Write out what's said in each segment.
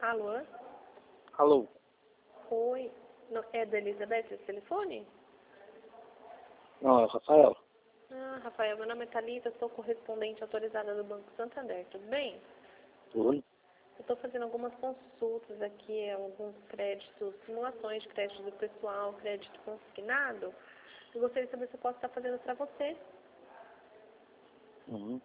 Alô? Alô? Oi. Não, é da Elizabeth esse telefone? Não, é o Rafael. Ah, Rafael, meu nome é Thalita, sou correspondente autorizada do Banco Santander, tudo bem? Tudo? Eu estou fazendo algumas consultas aqui, alguns créditos, simulações de crédito do pessoal, crédito consignado. Eu gostaria de saber se eu posso estar fazendo para você. Uhum.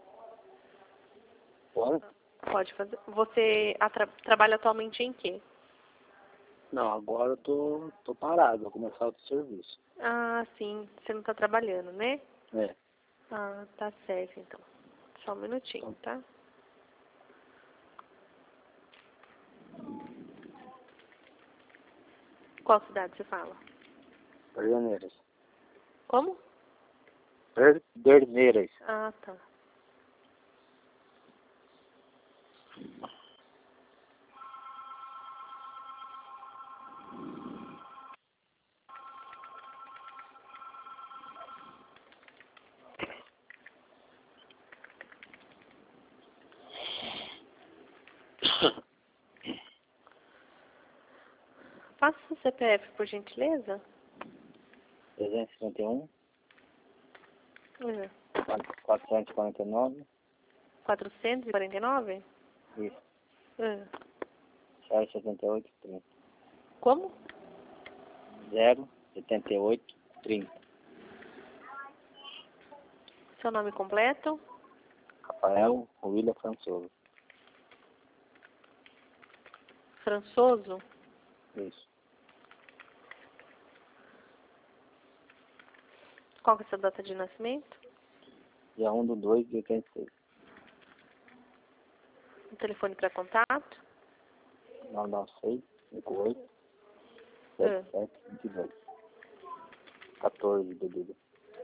Pode? Pode fazer. Você trabalha atualmente em quê? Não, agora eu tô parado, vou começar outro serviço. Ah, sim. Você não está trabalhando, né? É. Ah, tá certo, então. Só um minutinho, tá? Qual cidade você fala? Perneiras. Como? Perneiras. Ah, tá. Passa o CPF, por gentileza. 351, É. 449, 449? isso, É. 078, 30. Como? 078, 30. Seu nome completo? Rafael William Françoso. Françoso? Isso. Qual que é a sua data de nascimento? Dia 1/2/86. O telefone para contato? 996, 58, É. 7722. 14 bebida.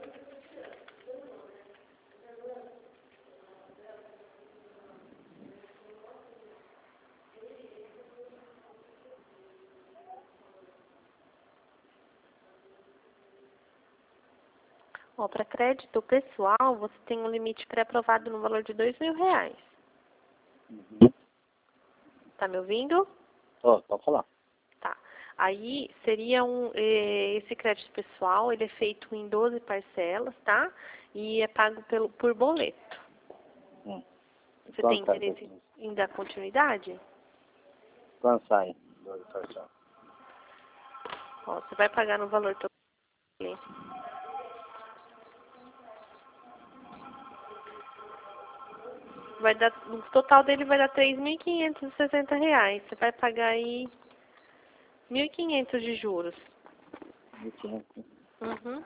Ó, para crédito pessoal, você tem um limite pré-aprovado no valor de R$ 2.000. Uhum. Tá me ouvindo? Ó, pode falar. Tá. Aí seria esse crédito pessoal, ele é feito em 12 parcelas, tá? E é pago por boleto. Você tem interesse em dar continuidade? Quando sai? 12 parcelas. Ó, você vai pagar no valor total. Vai dar, o total dele vai dar R$ 3.560. Você vai pagar aí 1.500 de juros. 1.500. Uhum.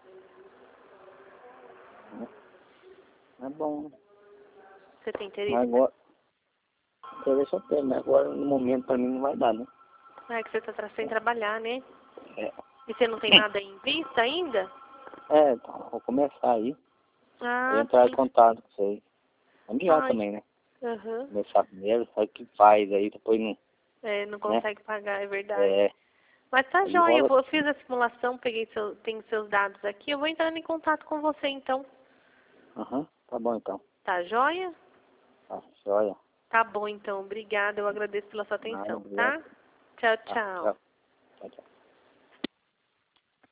É bom. Você tem Mas interesse? agora, interesse eu tenho, mas agora no momento pra mim não vai dar, né? É que você está sem trabalhar, né? É. E você não tem nada em vista ainda? É, então, vou começar aí. Vou Ah, entrar em sim. contato com vocês. Enviar Ai, também, né? aham. Começar primeiro, sabe o que faz, aí depois não, É, não né? consegue pagar, é verdade. É, Mas tá aí joia, rola. eu fiz a simulação, tenho seus dados aqui, eu vou entrando em contato com você então. Aham, tá bom então. Tá joia? Tá, joia. Tá bom então, obrigada, eu agradeço pela sua Nada, atenção, obrigado. tá? Tchau, Tá, tchau. tchau.